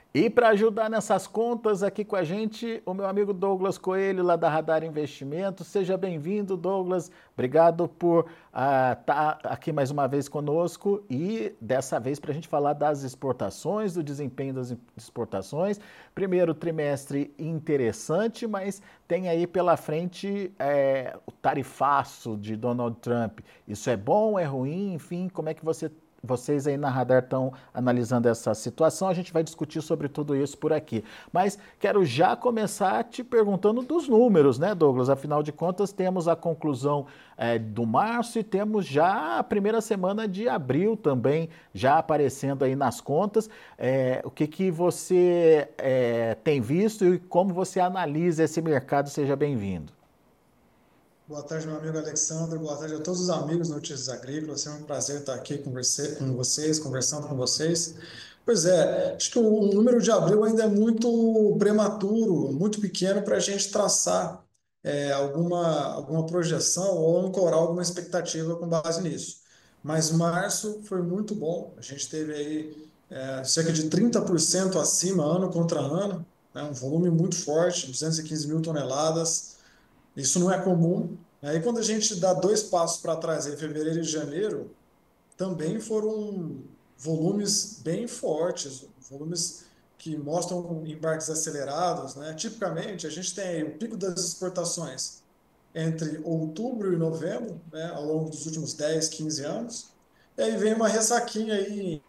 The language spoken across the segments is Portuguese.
E para ajudar nessas contas aqui com a gente, o meu amigo Douglas Coelho, lá da Radar Investimentos. Seja bem-vindo, Douglas. Obrigado por estar aqui mais uma vez conosco e dessa vez para a gente falar das exportações, do desempenho das exportações. Primeiro trimestre interessante, mas tem aí pela frente o tarifaço de Donald Trump. Isso é bom, é ruim? Enfim, como é que vocês aí na Radar estão analisando essa situação? A gente vai discutir sobre tudo isso por aqui. Mas quero já começar te perguntando dos números, né, Douglas? Afinal de contas, temos a conclusão do março e temos já a primeira semana de abril também já aparecendo aí nas contas. O que você tem visto e como você analisa esse mercado? Seja bem-vindo. Boa tarde, meu amigo Alexandre. Boa tarde a todos os amigos do Notícias Agrícolas. É um prazer estar aqui com vocês, conversando com vocês. Pois é, acho que o número de abril ainda é muito prematuro, muito pequeno para a gente traçar alguma projeção ou ancorar alguma expectativa com base nisso. Mas março foi muito bom. A gente teve aí cerca de 30% acima ano contra ano, né? Um volume muito forte, 215 mil toneladas. Isso não é comum. Aí, quando a gente dá dois passos para trás, em fevereiro e janeiro, também foram volumes bem fortes, volumes que mostram embarques acelerados, né? Tipicamente, a gente tem aí o pico das exportações entre outubro e novembro, né, ao longo dos últimos 10, 15 anos, e aí vem uma ressaquinha aí,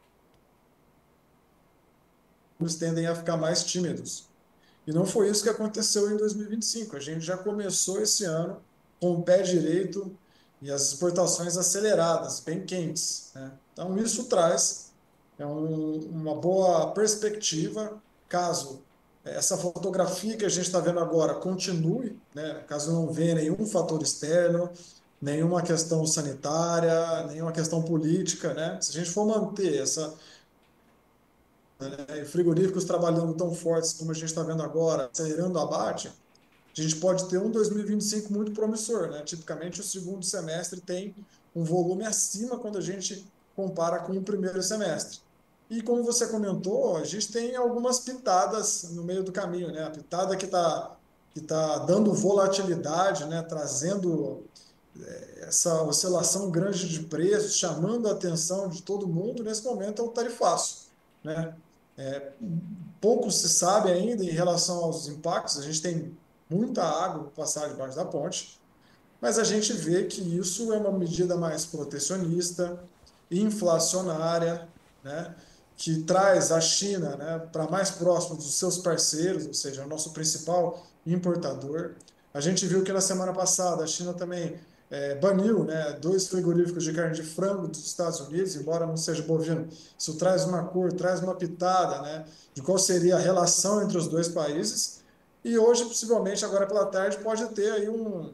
eles tendem a ficar mais tímidos. E não foi isso que aconteceu em 2025. A gente já começou esse ano com o pé direito e as exportações aceleradas, bem quentes, né? Então, isso traz uma boa perspectiva caso essa fotografia que a gente está vendo agora continue, né? Caso não venha nenhum fator externo, nenhuma questão sanitária, nenhuma questão política, né? Se a gente for manter essa frigoríficos trabalhando tão fortes como a gente está vendo agora, acelerando o abate, a gente pode ter um 2025 muito promissor, né? Tipicamente, o segundo semestre tem um volume acima quando a gente compara com o primeiro semestre. E como você comentou, a gente tem algumas pitadas no meio do caminho, né? A pitada que tá dando volatilidade, né? Trazendo essa oscilação grande de preços, chamando a atenção de todo mundo, nesse momento é o tarifaço, né? É, pouco se sabe ainda em relação aos impactos, a gente tem muita água para passar debaixo da ponte, mas a gente vê que isso é uma medida mais protecionista, inflacionária, né? Que traz a China, né, para mais próximo dos seus parceiros, ou seja, o nosso principal importador. A gente viu que na semana passada a China também baniu, né, dois frigoríficos de carne de frango dos Estados Unidos, embora não seja bovino. Isso traz uma cor, traz uma pitada, né, de qual seria a relação entre os dois países. E hoje, possivelmente, agora pela tarde, pode ter aí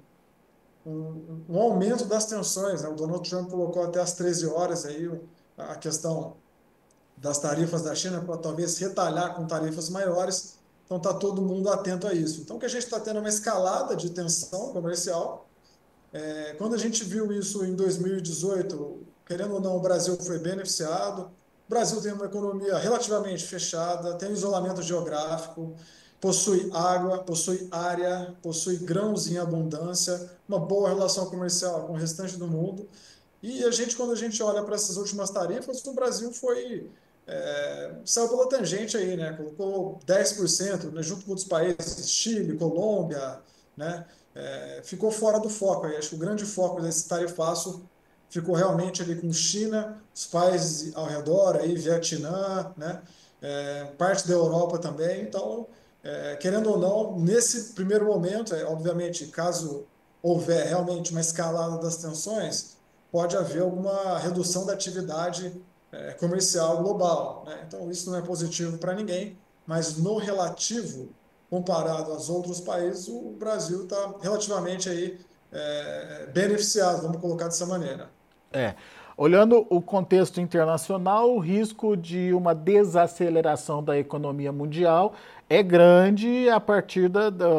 um aumento das tensões, né? O Donald Trump colocou até às 13 horas aí a questão das tarifas da China para talvez retalhar com tarifas maiores. Então está todo mundo atento a isso. Então, o que a gente está tendo é uma escalada de tensão comercial. Quando a gente viu isso em 2018, querendo ou não, o Brasil foi beneficiado. O Brasil tem uma economia relativamente fechada, tem isolamento geográfico, possui água, possui área, possui grãos em abundância, uma boa relação comercial com o restante do mundo. E quando a gente olha para essas últimas tarifas, o Brasil saiu pela tangente aí, né? Colocou 10%, né, junto com outros países, Chile, Colômbia, né? Ficou fora do foco aí. Acho que o grande foco desse tarifaço ficou realmente ali com China, os países ao redor, aí, Vietnã, né? Parte da Europa também. Então, querendo ou não, nesse primeiro momento, obviamente, caso houver realmente uma escalada das tensões, pode haver alguma redução da atividade comercial global, né? Então, isso não é positivo para ninguém, mas no relativo, comparado aos outros países, o Brasil está relativamente aí, beneficiado, vamos colocar dessa maneira. É. Olhando o contexto internacional, o risco de uma desaceleração da economia mundial é grande a partir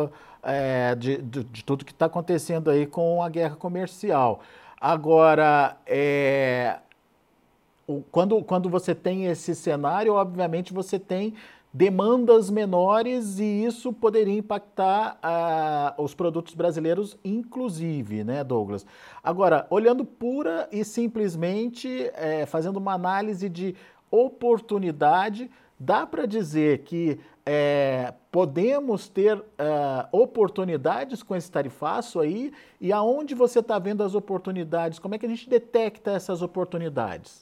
de tudo que está acontecendo aí com a guerra comercial. Agora, quando você tem esse cenário, obviamente você tem demandas menores, e isso poderia impactar os produtos brasileiros, inclusive, né, Douglas? Agora, olhando pura e simplesmente, fazendo uma análise de oportunidade, dá para dizer que podemos ter oportunidades com esse tarifaço aí? E aonde você está vendo as oportunidades? Como é que a gente detecta essas oportunidades?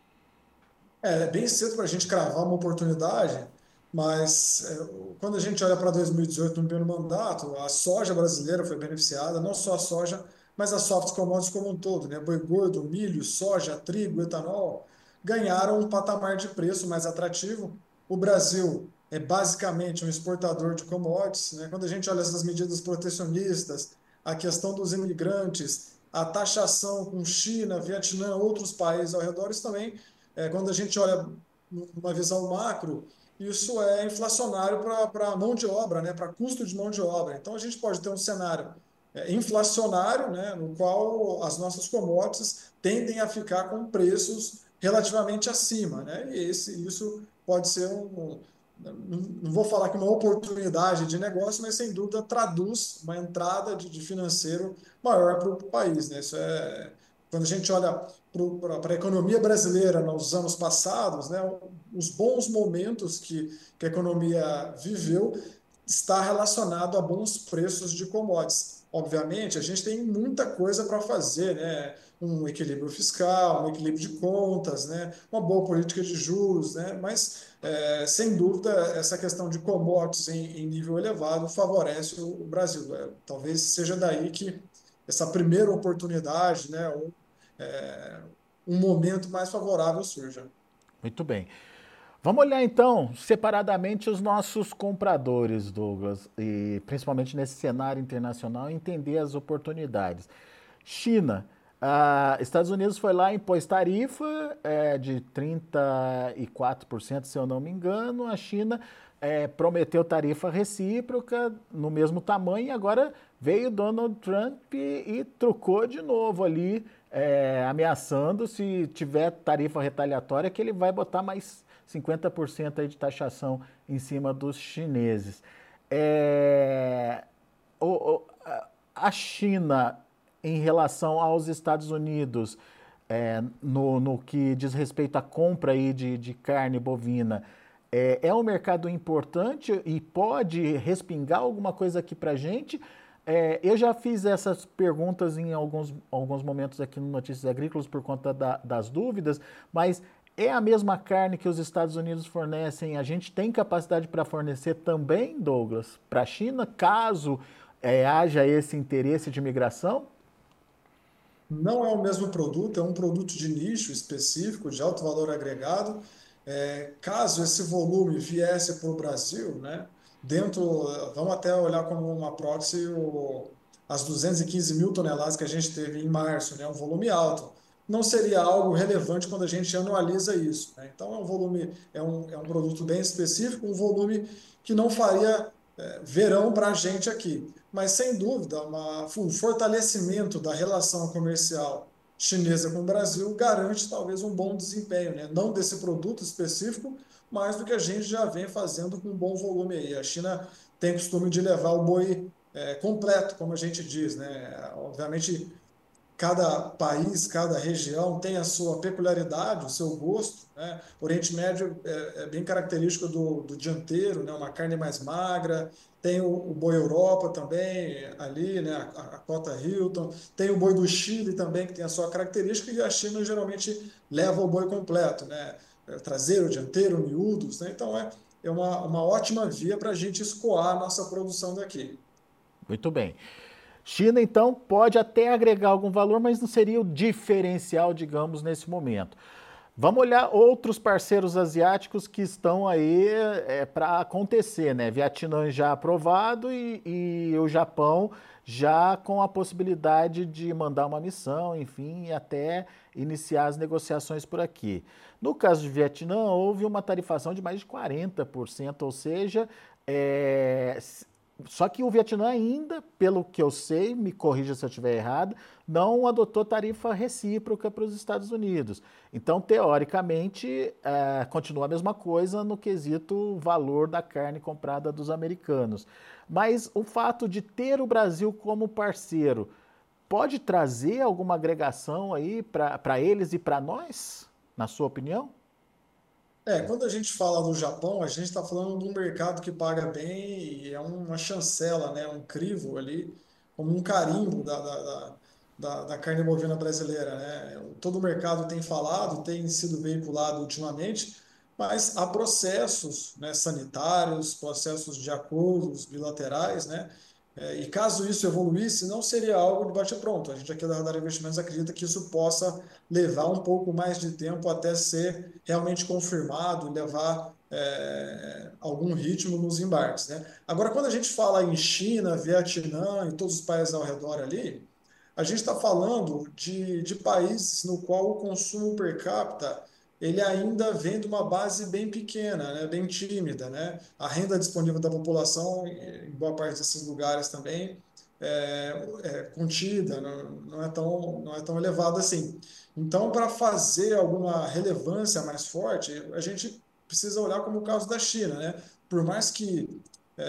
É bem cedo para a gente cravar uma oportunidade, mas quando a gente olha para 2018, no primeiro mandato, a soja brasileira foi beneficiada, não só a soja, mas as soft commodities como um todo, né? Boi gordo, milho, soja, trigo, etanol, ganharam um patamar de preço mais atrativo. O Brasil é basicamente um exportador de commodities, né? Quando a gente olha essas medidas protecionistas, a questão dos imigrantes, a taxação com China, Vietnã, outros países ao redor, isso também quando a gente olha uma visão macro, isso é inflacionário para mão de obra, né, para custo de mão de obra. Então, a gente pode ter um cenário inflacionário, né, no qual as nossas commodities tendem a ficar com preços relativamente acima. Né, e isso pode ser não vou falar que uma oportunidade de negócio, mas sem dúvida traduz uma entrada de financeiro maior para o país. Né? Isso quando a gente olha para a economia brasileira nos anos passados, né, os bons momentos que a economia viveu está relacionado a bons preços de commodities. Obviamente, a gente tem muita coisa para fazer, né? Um equilíbrio fiscal, um equilíbrio de contas, né? Uma boa política de juros, né? Mas, sem dúvida, essa questão de commodities em nível elevado favorece o Brasil. Talvez seja daí que essa primeira oportunidade, né? É, um momento mais favorável surja. Muito bem. Vamos olhar então separadamente os nossos compradores, Douglas, e principalmente nesse cenário internacional, entender as oportunidades. China, Estados Unidos foi lá e impôs tarifa de 34%, se eu não me engano. A China prometeu tarifa recíproca no mesmo tamanho, e agora veio Donald Trump e trucou de novo ali, ameaçando, se tiver tarifa retaliatória, que ele vai botar mais 50% aí de taxação em cima dos chineses. É, a China, em relação aos Estados Unidos, no que diz respeito à compra aí de carne bovina, é um mercado importante e pode respingar alguma coisa aqui para a gente? Eu já fiz essas perguntas em alguns momentos aqui no Notícias Agrícolas por conta das dúvidas, mas é a mesma carne que os Estados Unidos fornecem? A gente tem capacidade para fornecer também, Douglas, para a China, caso haja esse interesse de migração? Não é o mesmo produto, é um produto de nicho específico, de alto valor agregado. Caso esse volume viesse para o Brasil, né, vamos até olhar como uma proxy as 215 mil toneladas que a gente teve em março, né, um volume alto. Não seria algo relevante quando a gente anualiza isso. Né? Então, é um volume, é um produto bem específico, um volume que não faria verão para a gente aqui. Mas, sem dúvida, um fortalecimento da relação comercial chinesa com o Brasil garante talvez um bom desempenho, né? Não desse produto específico, mas do que a gente já vem fazendo com um bom volume aí. A China tem costume de levar o boi completo, como a gente diz, né? Obviamente, cada país, cada região tem a sua peculiaridade, o seu gosto, né? O Oriente Médio é bem característico do dianteiro, né? Uma carne mais magra, tem o boi Europa também ali, né? A cota Hilton, tem o boi do Chile também, que tem a sua característica, e a China geralmente leva o boi completo, né? Traseiro, dianteiro, miúdos, né? Então é uma ótima via para a gente escoar a nossa produção daqui. Muito bem. China, então, pode até agregar algum valor, mas não seria o diferencial, digamos, nesse momento. Vamos olhar outros parceiros asiáticos que estão aí para acontecer, né? Vietnã já aprovado e o Japão já com a possibilidade de mandar uma missão, enfim, e até iniciar as negociações por aqui. No caso de Vietnã, houve uma tarifação de mais de 40%, ou seja, Só que o Vietnã ainda, pelo que eu sei, me corrija se eu estiver errado, não adotou tarifa recíproca para os Estados Unidos. Então, teoricamente, continua a mesma coisa no quesito valor da carne comprada dos americanos. Mas o fato de ter o Brasil como parceiro pode trazer alguma agregação aí para eles e para nós, na sua opinião? Quando a gente fala do Japão, a gente está falando de um mercado que paga bem e é uma chancela, né? Um crivo ali, como um carimbo da carne bovina brasileira, né? Todo o mercado tem falado, tem sido veiculado ultimamente, mas há processos, né, sanitários, processos de acordos bilaterais, né? E caso isso evoluísse, não seria algo de bate-pronto. A gente aqui da Radar Investimentos acredita que isso possa levar um pouco mais de tempo até ser realmente confirmado, levar algum ritmo nos embarques, né? Agora, quando a gente fala em China, Vietnã e todos os países ao redor ali, a gente está falando de países no qual o consumo per capita ele ainda vem de uma base bem pequena, né, bem tímida, né? A renda disponível da população, em boa parte desses lugares também, é contida, não é tão elevada assim. Então, para fazer alguma relevância mais forte, a gente precisa olhar como o caso da China, né? Por mais que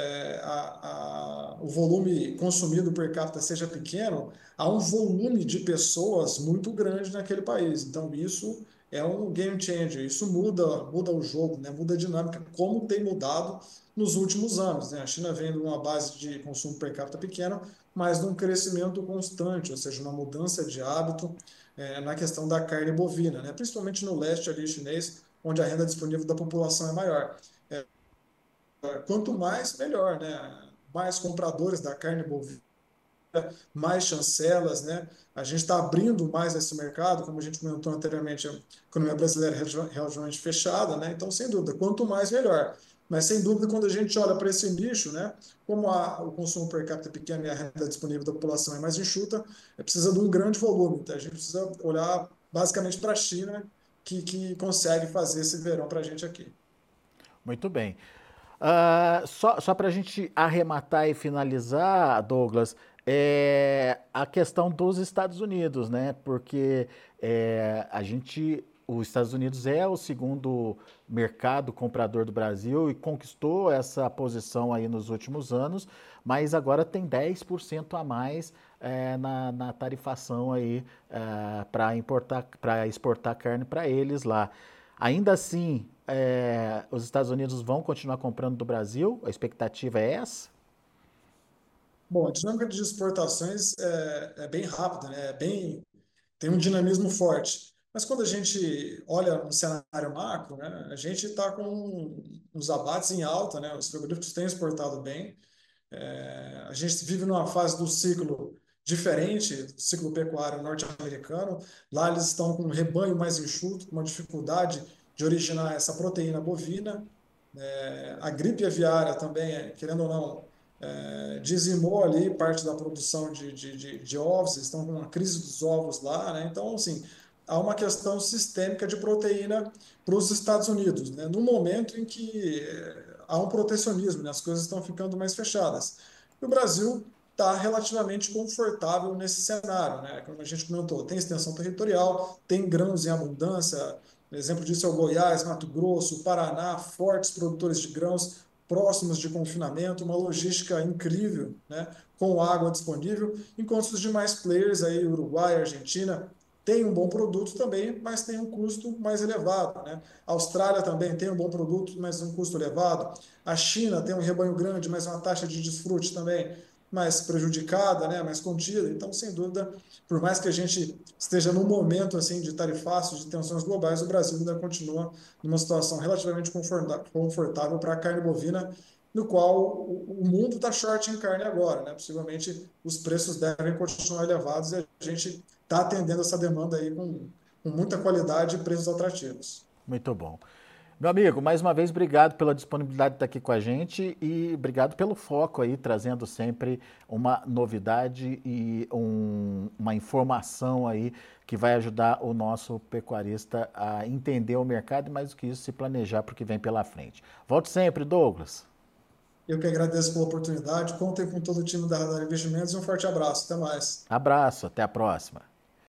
o volume consumido per capita seja pequeno, há um volume de pessoas muito grande naquele país. Então, isso é um game changer, isso muda o jogo, né? Muda a dinâmica, como tem mudado nos últimos anos, né? A China vem de uma base de consumo per capita pequena, mas num crescimento constante, ou seja, uma mudança de hábito na questão da carne bovina, né? Principalmente no leste ali chinês, onde a renda disponível da população é maior. Quanto mais, melhor, né? Mais compradores da carne bovina, mais chancelas, né? A gente está abrindo mais esse mercado, como a gente comentou anteriormente, a economia brasileira é relativamente fechada, né? Então, sem dúvida, quanto mais, melhor. Mas, sem dúvida, quando a gente olha para esse nicho, né? Como o consumo per capita é pequeno e a renda disponível da população é mais enxuta, precisa de um grande volume. Então, a gente precisa olhar basicamente para a China, que consegue fazer esse verão para a gente aqui. Muito bem. Só para a gente arrematar e finalizar, Douglas, a questão dos Estados Unidos, né? Porque os Estados Unidos é o segundo mercado comprador do Brasil e conquistou essa posição aí nos últimos anos, mas agora tem 10% a mais na tarifação aí para exportar carne para eles lá. Ainda assim, os Estados Unidos vão continuar comprando do Brasil? A expectativa é essa? Bom, a dinâmica de exportações é bem rápida, né? Tem um dinamismo forte. Mas quando a gente olha no cenário macro, né, a gente está com uns abates em alta, né? Os frigoríficos têm exportado bem. A gente vive numa fase do ciclo diferente, do ciclo pecuário norte-americano. Lá eles estão com um rebanho mais enxuto, com uma dificuldade de originar essa proteína bovina. A gripe aviária também, querendo ou não, dizimou ali parte da produção de ovos, eles estão com uma crise dos ovos lá, né? Então, assim, há uma questão sistêmica de proteína para os Estados Unidos, né? No momento em que há um protecionismo, né? As coisas estão ficando mais fechadas. E o Brasil está relativamente confortável nesse cenário, né? Como a gente comentou, tem extensão territorial, tem grãos em abundância. Exemplo disso é o Goiás, Mato Grosso, Paraná, fortes produtores de grãos próximos de confinamento, uma logística incrível, né, com água disponível, enquanto os demais players aí, Uruguai, Argentina, têm um bom produto também, mas tem um custo mais elevado, né? A Austrália também tem um bom produto, mas um custo elevado. A China tem um rebanho grande, mas uma taxa de desfrute também mais prejudicada, né, mais contida. Então, sem dúvida, por mais que a gente esteja num momento assim de tarifaços, de tensões globais, o Brasil ainda continua numa situação relativamente confortável para a carne bovina, no qual o mundo está short em carne agora, né? Possivelmente os preços devem continuar elevados e a gente está atendendo essa demanda aí com muita qualidade e preços atrativos. Muito bom. Meu amigo, mais uma vez, obrigado pela disponibilidade de estar aqui com a gente e obrigado pelo foco aí, trazendo sempre uma novidade e uma informação aí que vai ajudar o nosso pecuarista a entender o mercado e, mais do que isso, se planejar para o que vem pela frente. Volte sempre, Douglas. Eu que agradeço pela oportunidade. Contem com todo o time da Radar Investimentos e um forte abraço. Até mais. Abraço, até a próxima.